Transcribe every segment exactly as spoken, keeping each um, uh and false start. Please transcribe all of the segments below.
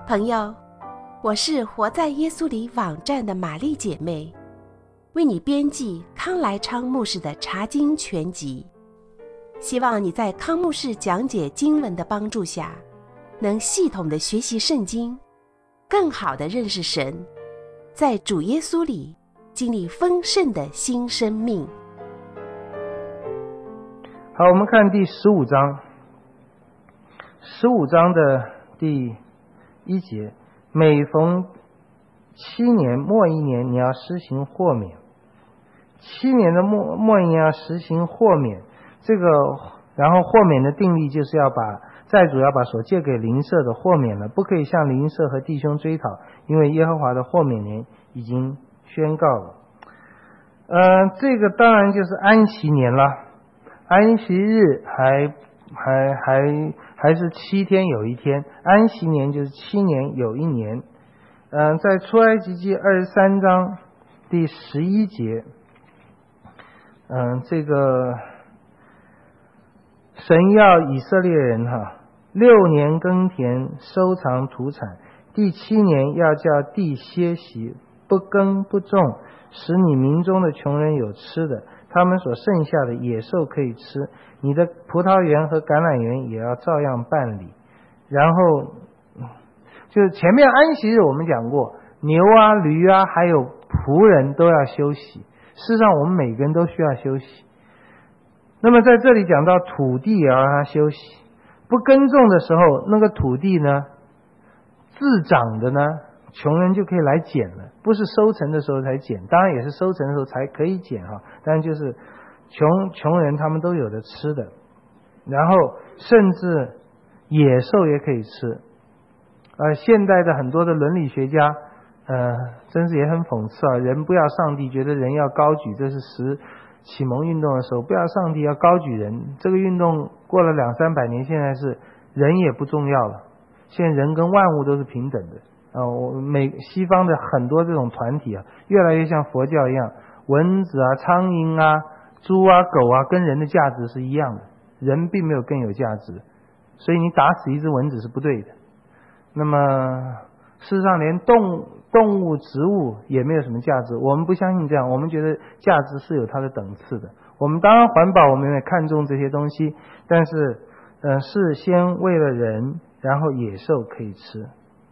朋友，我是活在耶稣里网站的玛丽姐妹，为你编辑康来昌牧师的查经全集，希望你在康牧师讲解经文的帮助下，能系统的学习圣经，更好的认识神，在主耶稣里经历丰盛的新生命。 好，我们看第十五章，十五章的第一节，每逢七年末一年，你要施行豁免。七年的末末一年要实行豁免，这个然后豁免的定例就是要把债主要把所借给邻舍的豁免了，不可以向邻舍和弟兄追讨，因为耶和华的豁免年已经宣告了。呃，这个当然就是安息年了，安息日还还还还是七天有一天，安息年就是七年有一年。嗯、呃，在出埃及记二十三章第十一节，嗯、呃，这个神要以色列人哈，六年耕田收藏土产，第七年要叫地歇息，不耕不种，使你民中的穷人有吃的，他们所剩下的野兽可以吃，你的葡萄园和橄榄园也要照样办理。然后就是前面安息日我们讲过，牛啊驴啊还有仆人都要休息，事实上我们每个人都需要休息。那么在这里讲到土地也要让它休息，不耕种的时候，那个土地呢自长的呢，穷人就可以来捡了，不是收成的时候才捡，当然也是收成的时候才可以捡哈，但就是穷穷人他们都有的吃的，然后甚至野兽也可以吃。呃，现代的很多的伦理学家，呃，真是也很讽刺啊！人不要上帝，觉得人要高举，这是十启蒙运动的时候，不要上帝要高举人。这个运动过了两三百年，现在是人也不重要了，现在人跟万物都是平等的。啊、呃，我美西方的很多这种团体啊，越来越像佛教一样，蚊子啊、苍蝇啊、猪啊、狗啊，跟人的价值是一样的，人并没有更有价值，所以你打死一只蚊子是不对的。那么事实上连动动物植物也没有什么价值，我们不相信这样，我们觉得价值是有它的等次的。我们当然环保，我们也看重这些东西，但是呃，是先为了人，然后野兽可以吃。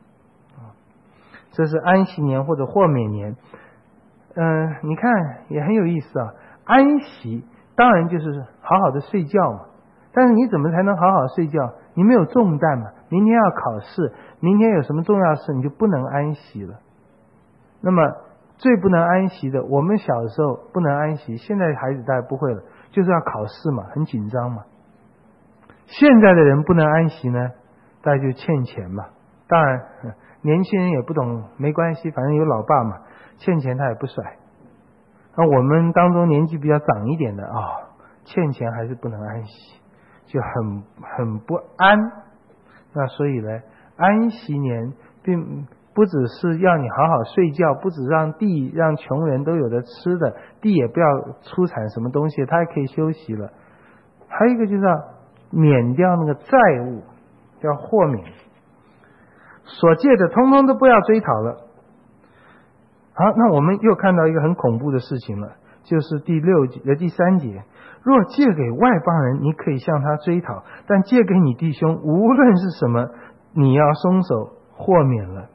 这是安息年或者豁免年。嗯、呃，你看也很有意思啊。安息当然就是好好的睡觉嘛，但是你怎么才能好好睡觉？你没有重担嘛，明天要考试，明天有什么重要事你就不能安息了。那么最不能安息的，我们小的时候不能安息，现在孩子大概不会了，就是要考试嘛，很紧张嘛。现在的人不能安息呢，大概就欠钱嘛。当然年轻人也不懂，没关系，反正有老爸嘛，欠钱他也不甩。那我们当中年纪比较长一点的啊、哦，欠钱还是不能安息，就很很不安。那所以呢，安息年并不只是要你好好睡觉，不只让地让穷人都有的吃的，地也不要出产什么东西，他还可以休息了。还有一个就是要免掉那个债务，叫豁免，所借的通通都不要追讨了。好，那我们又看到一个很恐怖的事情了，就是第六节呃第三节，若借给外邦人，你可以向他追讨，但借给你弟兄，无论是什么，你要松手豁免了。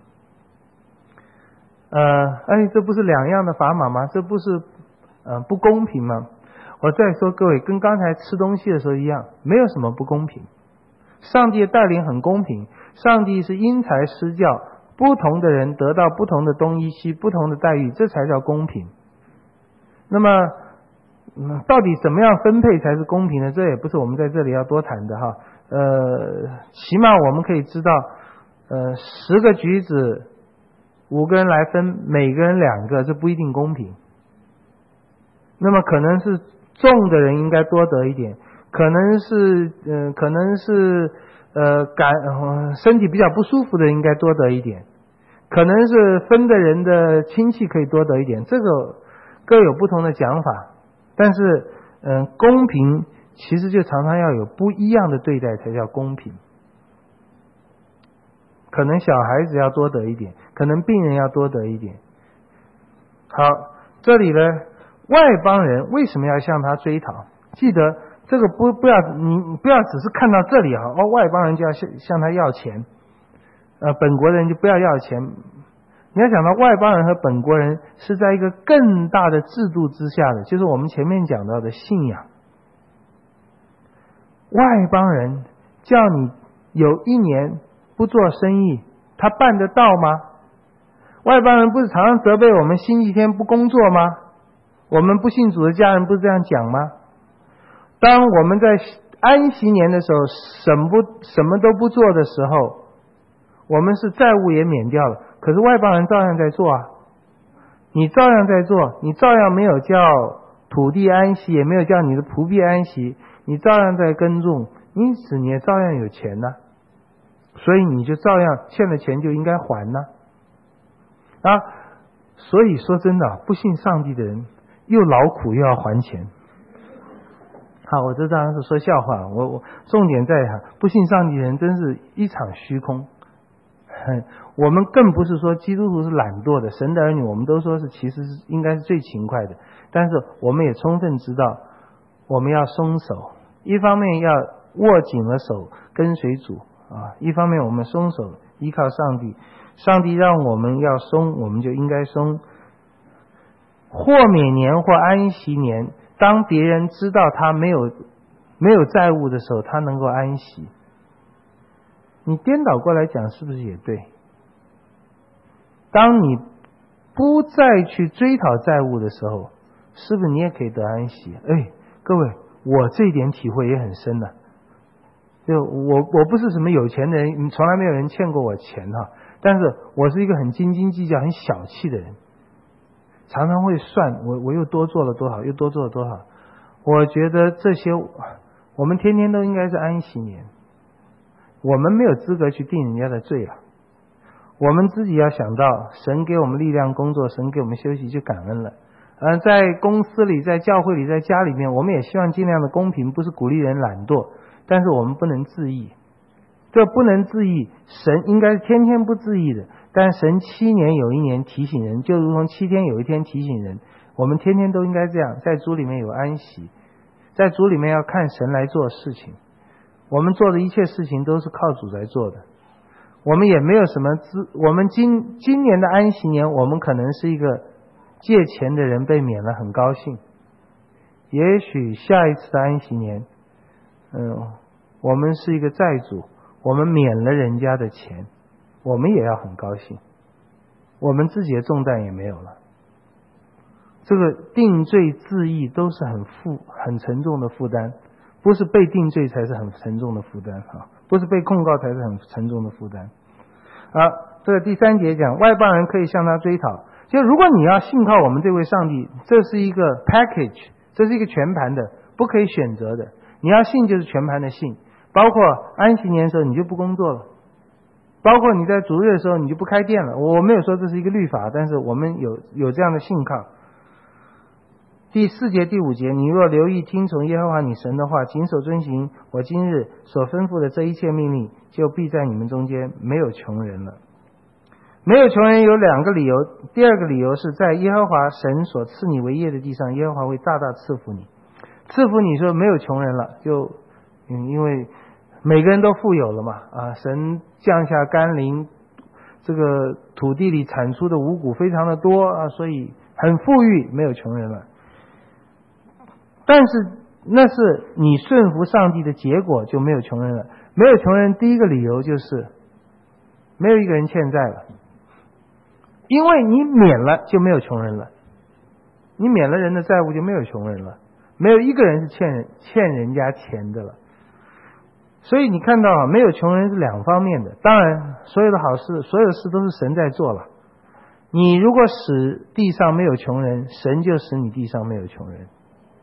呃，哎，这不是两样的砝码吗？这不是呃不公平吗？我再说各位，跟刚才吃东西的时候一样，没有什么不公平。上帝的带领很公平，上帝是因材施教，不同的人得到不同的东西西，不同的待遇，这才叫公平。那么嗯，到底怎么样分配才是公平的？这也不是我们在这里要多谈的哈。呃，起码我们可以知道，呃，十个橘子，五个人来分，每个人两个，这不一定公平。那么可能是重的人应该多得一点，可能是呃，可能是呃感、呃、身体比较不舒服的人应该多得一点，可能是分的人的亲戚可以多得一点，这个各有不同的讲法。但是嗯、呃，公平其实就常常要有不一样的对待才叫公平。 可能小孩子要多得一点，可能病人要多得一点。好，这里呢，外邦人为什么要向他追讨？记得这个不不要你不要只是看到这里哈，哦，外邦人就要向向他要钱，呃，本国人就不要要钱。你要想到外邦人和本国人是在一个更大的制度之下的，就是我们前面讲到的信仰。外邦人叫你有一年不做生意，他办得到吗？外邦人不是常常责备我们星期天不工作吗？我们不信主的家人不是这样讲吗？当我们在安息年的时候什么不什么都不做的时候，我们是债务也免掉了，可是外邦人照样在做啊。你照样在做，你照样没有叫土地安息，也没有叫你的仆婢安息，你照样在耕种，因此你也照样有钱呢、啊，所以你就照样欠了钱就应该还呢、啊。啊，所以说真的，不信上帝的人又劳苦又要还钱。好，我这当然是说笑话，我我重点在不信上帝的人真是一场虚空。我们更不是说基督徒是懒惰的，神的儿女我们都说是其实是应该是最勤快的，但是我们也充分知道我们要松手，一方面要握紧了手跟随主啊，一方面我们松手依靠上帝，上帝让我们要松，我们就应该松。豁免年或安息年，当别人知道他没有没有债务的时候，他能够安息。你颠倒过来讲是不是也对？当你不再去追讨债务的时候，是不是你也可以得安息？哎，各位，我这一点体会也很深的、啊。就我我不是什么有钱的人，从来没有人欠过我钱哈、啊，但是我是一个很斤斤计较、很小气的人，常常会算我我又多做了多少，又多做了多少。我觉得这些我们天天都应该是安息年。我们没有资格去定人家的罪了，我们自己要想到神给我们力量工作，神给我们休息就感恩了。呃，在公司里，在教会里，在家里面，我们也希望尽量的公平，不是鼓励人懒惰，但是我们不能自义，这不能自义，神应该是天天不自义的，但神七年有一年提醒人，就如同七天有一天提醒人，我们天天都应该这样，在主里面有安息，在主里面要看神来做事情。我们做的一切事情都是靠主来做的，我们也没有什么资。我们今今年的安息年，我们可能是一个借钱的人被免了，很高兴。也许下一次的安息年，嗯，我们是一个债主，我们免了人家的钱，我们也要很高兴，我们自己的重担也没有了。这个定罪自义都是很负很沉重的负担。不是被定罪才是很沉重的负担啊，不是被控告才是很沉重的负担。啊，这个第三节讲外邦人可以向他追讨，就如果你要信靠我们这位上帝，这是一个 package， 这是一个全盘的，不可以选择的。你要信就是全盘的信，包括安息年的时候你就不工作了，包括你在主日的时候你就不开店了。我没有说这是一个律法，但是我们有有这样的信靠。第四节第五节，你若留意听从耶和华你神的话，谨守遵行我今日所吩咐的这一切命令，就必在你们中间没有穷人了。没有穷人有两个理由，第二个理由是在耶和华神所赐你为业的地上，耶和华会大大赐福你。赐福你说没有穷人了，就嗯，因为每个人都富有了嘛，啊，神降下甘霖，这个土地里产出的五谷非常的多啊，所以很富裕，没有穷人了。但是那是你顺服上帝的结果，就没有穷人了。没有穷人第一个理由就是没有一个人欠债了，因为你免了就没有穷人了，你免了人的债务就没有穷人了，没有一个人是欠人欠人家钱的了。所以你看到啊，没有穷人是两方面的。当然所有的好事，所有的事都是神在做了。你如果使地上没有穷人，神就使你地上没有穷人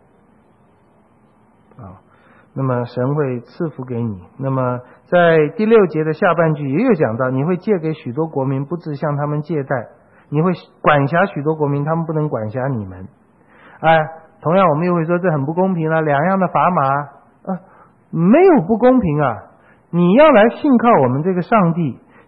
啊，那么神会赐福给你。那么在第六节的下半句也有讲到，你会借给许多国民，不致向他们借贷；你会管辖许多国民，他们不能管辖你们。哎，同样我们又会说这很不公平了，两样的砝码啊，没有不公平啊！你要来信靠我们这个上帝，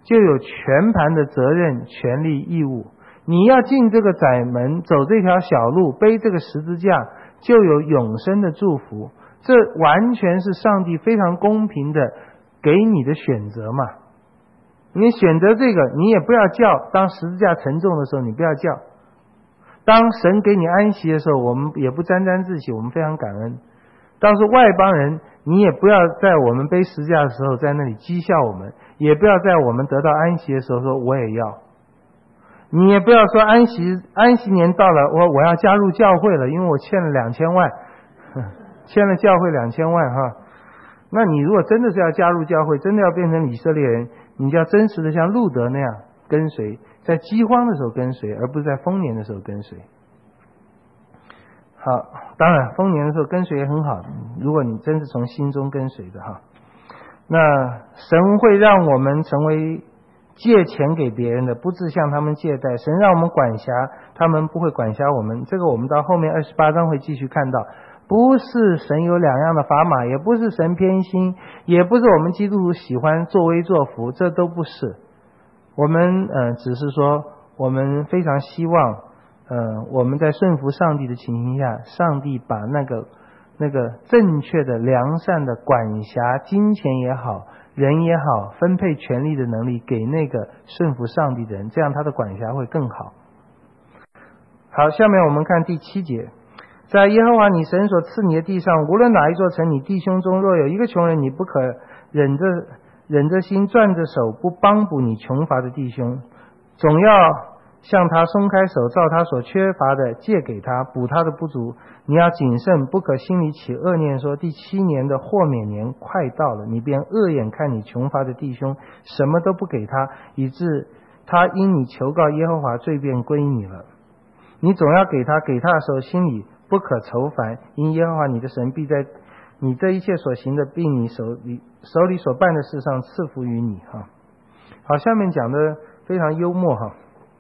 就有全盘的责任、权利、义务。你要进这个窄门，走这条小路，背这个十字架，就有永生的祝福。这完全是上帝非常公平的给你的选择嘛。你选择这个，你也不要叫，当十字架沉重的时候你不要叫，当神给你安息的时候我们也不沾沾自喜，我们非常感恩。当是外邦人，你也不要在我们背十字架的时候在那里讥笑我们，也不要在我们得到安息的时候说我也要。你也不要说安息安息年到了，我我要加入教会了，因为我欠了两千万，欠了教会两千万哈。那你如果真的是要加入教会，真的要变成以色列人，你就要真实的像路德那样跟随，在饥荒的时候跟随，而不是在丰年的时候跟随。好，当然丰年的时候跟随也很好，如果你真是从心中跟随的哈。那神会让我们成为借钱给别人的，不是向他们借贷。神让我们管辖，他们不会管辖我们。这个我们到后面二十八章会继续看到。不是神有两样的砝码，也不是神偏心，也不是我们基督徒喜欢作威作福，这都不是。我们呃，只是说我们非常希望呃，我们在顺服上帝的情形下，上帝把那个那个正确的良善的管辖金钱也好，人也好，分配权力的能力给那个顺服上帝的人，这样他的管辖会更好。好，下面我们看第七节。在耶和华你神所赐你的地上，无论哪一座城，你弟兄中若有一个穷人，你不可忍着忍着心攥着手不帮补你穷乏的弟兄，总要向他松开手，照他所缺乏的借给他，补他的不足。你要谨慎，不可心里起恶念，说第七年的豁免年快到了，你便恶眼看你穷乏的弟兄，什么都不给他，以致他因你求告耶和华，罪便归你了。你总要给他，给他的时候心里不可愁烦，因耶和华你的神必在你这一切所行的，并你手里手里所办的事上赐福于你哈。好，下面讲的非常幽默哈。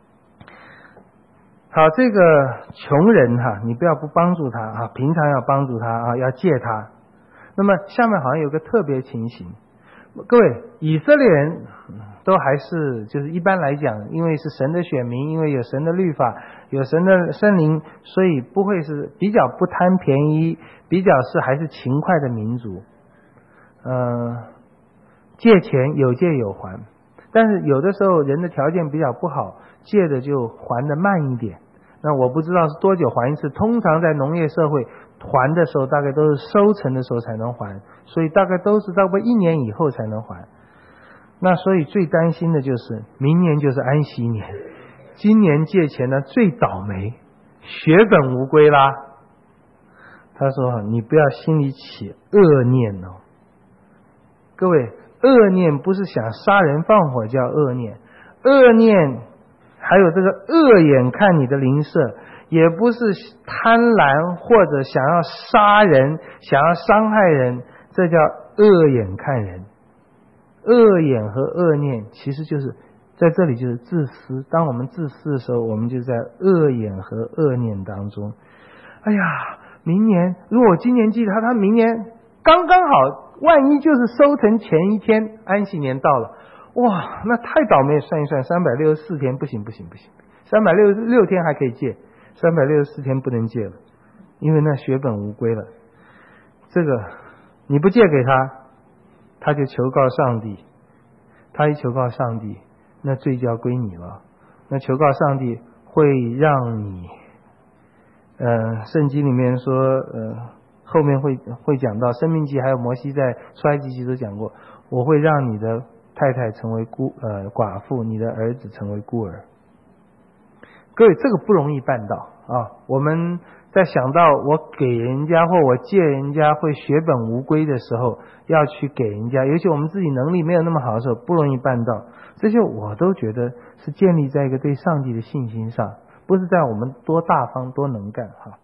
好，这个穷人哈，你不要不帮助他啊，平常要帮助他啊，要借他。那么下面好像有个特别情形，各位以色列人都还是就是一般来讲，因为是神的选民，因为有神的律法，有神的圣灵，所以不会是比较不贪便宜，比较是还是勤快的民族。呃，借钱有借有还，但是有的时候人的条件比较不好，借的就还的慢一点。那我不知道是多久还一次，通常在农业社会还的时候大概都是收成的时候才能还，所以大概都是大概一年以后才能还。那所以最担心的就是明年就是安息年，今年借钱呢最倒霉，血本无归啦。他说你不要心里起恶念哦，各位恶念不是想杀人放火叫恶念，恶念还有这个恶眼看你的邻舍，也不是贪婪或者想要杀人想要伤害人，这叫恶眼看人。恶眼和恶念其实就是在这里就是自私，当我们自私的时候，我们就在恶眼和恶念当中。哎呀，明年如果我今年记他，他明年刚刚好，万一就是收成前一天安息年到了，哇，那太倒霉。算一算三百六十四天，不行不行不行，三百六十六天还可以借，三百六十四天不能借了，因为那血本无归了。这个你不借给他，他就求告上帝，他一求告上帝，那罪就要归你了。那求告上帝会让你呃，圣经里面说呃，后面会会讲到申命记还有摩西在出埃及记都讲过，我会让你的太太成为孤呃寡妇，你的儿子成为孤儿。各位这个不容易办到啊！我们在想到我给人家或我借人家会血本无归的时候，要去给人家，尤其我们自己能力没有那么好的时候，不容易办到。这些我都觉得是建立在一个对上帝的信心上，不是在我们多大方多能干哈。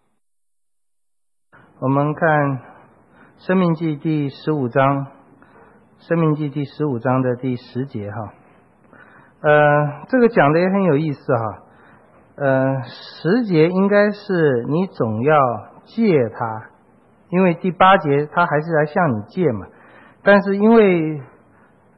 我们看申命记第十五章，申命记第十五章的第十节哈，呃，这个讲的也很有意思哈。呃，十节应该是你总要借他，因为第八节他还是来向你借嘛。但是因为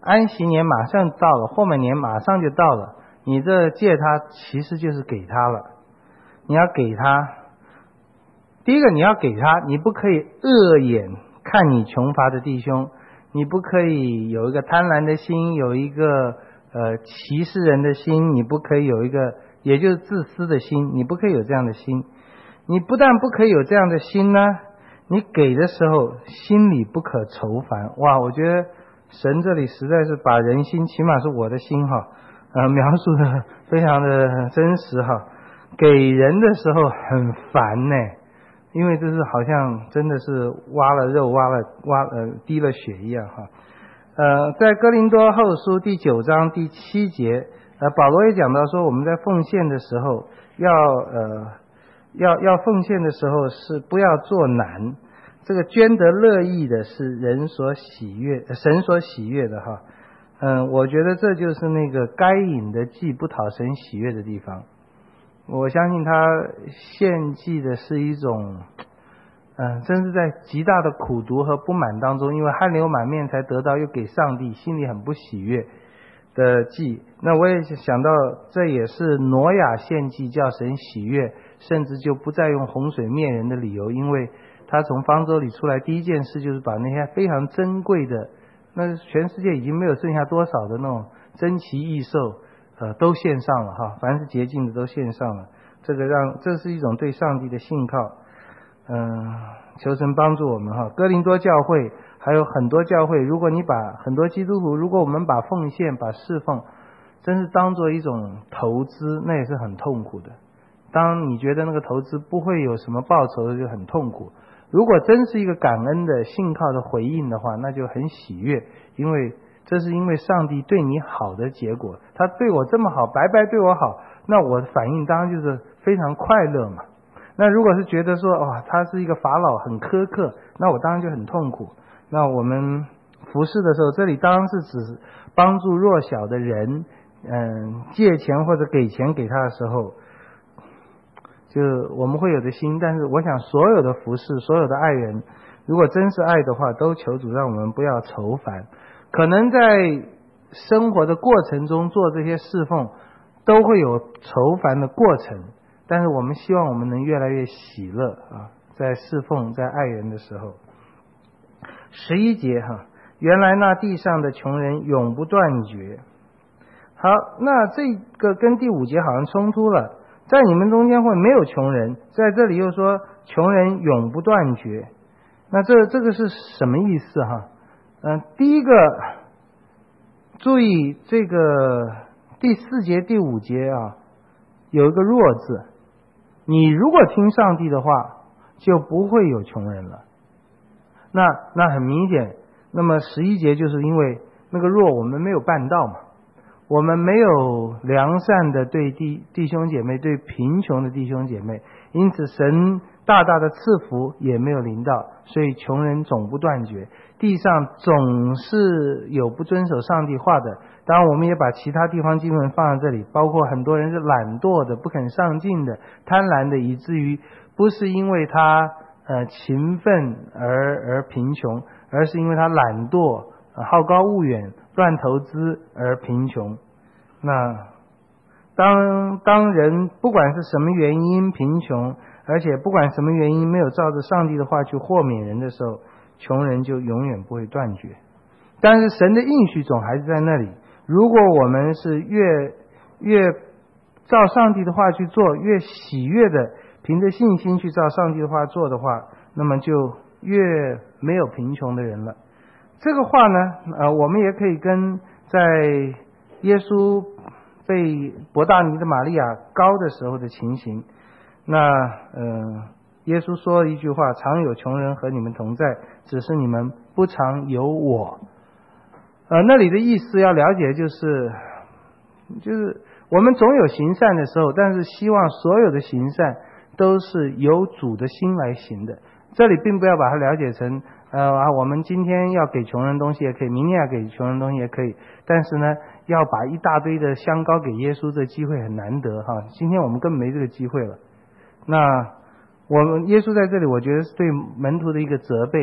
安息年马上到了，后面年马上就到了，你这借他其实就是给他了。你要给他，第一个你要给他，你不可以恶眼看你穷乏的弟兄，你不可以有一个贪婪的心，有一个呃歧视人的心，你不可以有一个也就是自私的心，你不可以有这样的心。你不但不可以有这样的心呢，你给的时候心里不可愁烦。哇，我觉得神这里实在是把人心，起码是我的心哈，呃，描述的非常的真实哈。给人的时候很烦呢，因为这是好像真的是挖了肉，挖了挖呃滴了血一样哈。呃，在哥林多后书第九章第七节，呃，保罗也讲到说，我们在奉献的时候要呃要要奉献的时候是不要做难，这个捐得乐意的是人所喜悦，神所喜悦的哈。嗯，我觉得这就是那个该隐的祭不讨神喜悦的地方。我相信他献祭的是一种嗯，真是在极大的苦毒和不满当中，因为汗流满面才得到，又给上帝，心里很不喜悦的祭。那我也想到，这也是挪亚献祭叫神喜悦，甚至就不再用洪水灭人的理由，因为他从方舟里出来，第一件事就是把那些非常珍贵的，那全世界已经没有剩下多少的那种珍奇异兽呃，都献上了哈，凡是洁净的都献上了。这个让这是一种对上帝的信靠。嗯，求神帮助我们哈。哥林多教会还有很多教会，如果你把很多基督徒，如果我们把奉献、把侍奉，真是当做一种投资，那也是很痛苦的。当你觉得那个投资不会有什么报酬的，就很痛苦。如果真是一个感恩的信靠的回应的话，那就很喜悦，因为这是因为上帝对你好的结果。他对我这么好，白白对我好，那我的反应当然就是非常快乐嘛。那如果是觉得说哇，他是一个法老很苛刻，那我当然就很痛苦。那我们服侍的时候，这里当然是指帮助弱小的人，嗯，借钱或者给钱给他的时候，就我们会有的心。但是我想所有的服侍，所有的爱人，如果真是爱的话，都求主让我们不要愁烦。可能在生活的过程中做这些侍奉都会有愁烦的过程，但是我们希望我们能越来越喜乐啊，在侍奉在爱人的时候。十一节哈，原来那地上的穷人永不断绝。好，那这个跟第五节好像冲突了，在你们中间会没有穷人，在这里又说穷人永不断绝，那这这个是什么意思哈？嗯、呃，第一个注意这个第四节第五节啊，有一个弱字，你如果听上帝的话，就不会有穷人了。那那很明显，那么十一节就是因为那个弱我们没有办到嘛，我们没有良善的对弟弟兄姐妹，对贫穷的弟兄姐妹，因此神大大的赐福也没有临到，所以穷人总不断绝，地上总是有不遵守上帝话的。当然我们也把其他地方经文放在这里，包括很多人是懒惰的，不肯上进的，贪婪的，以至于不是因为他呃勤奋而而贫穷，而是因为他懒惰、呃、好高骛远、乱投资而贫穷。那当当人不管是什么原因贫穷，而且不管什么原因没有照着上帝的话去豁免人的时候，穷人就永远不会断绝。但是神的应许总还是在那里，如果我们是越越照上帝的话去做，越喜悦的凭着信心去照上帝的话做的话，那么就越没有贫穷的人了。这个话呢，呃，我们也可以跟在耶稣被伯大尼的玛利亚膏的时候的情形。那呃，耶稣说一句话，常有穷人和你们同在，只是你们不常有我。呃，那里的意思要了解，就是就是我们总有行善的时候，但是希望所有的行善都是由主的心来行的。这里并不要把它了解成呃啊，我们今天要给穷人东西也可以，明天要给穷人东西也可以，但是呢，要把一大堆的香膏给耶稣，这机会很难得哈。今天我们根本没这个机会了。那我们耶稣在这里，我觉得是对门徒的一个责备。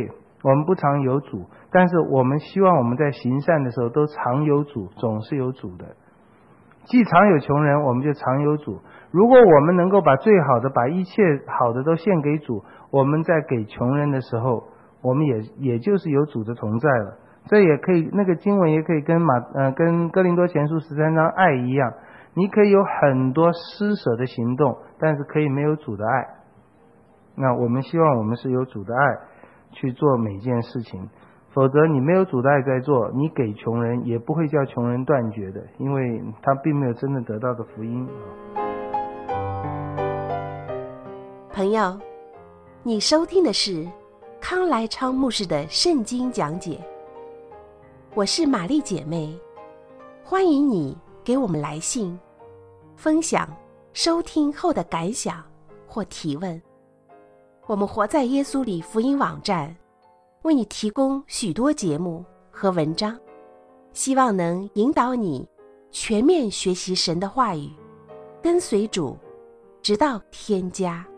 我们不常有主，但是我们希望我们在行善的时候都常有主，总是有主的。既常有穷人，我们就常有主。如果我们能够把最好的，把一切好的都献给主，我们在给穷人的时候，我们也也就是有主的同在了。这也可以，那个经文也可以跟马呃跟哥林多前书十三章爱一样，你可以有很多施舍的行动，但是可以没有主的爱。那我们希望我们是有主的爱去做每件事情，否则你没有主的爱在做，你给穷人也不会叫穷人断绝的，因为他并没有真的得到的福音。 朋友，你收听的是康来昌牧师的圣经讲解。我是玛丽姐妹，欢迎你给我们来信，分享收听后的感想或提问。我们活在耶稣里福音网站为你提供许多节目和文章，希望能引导你全面学习神的话语，跟随主，直到天家。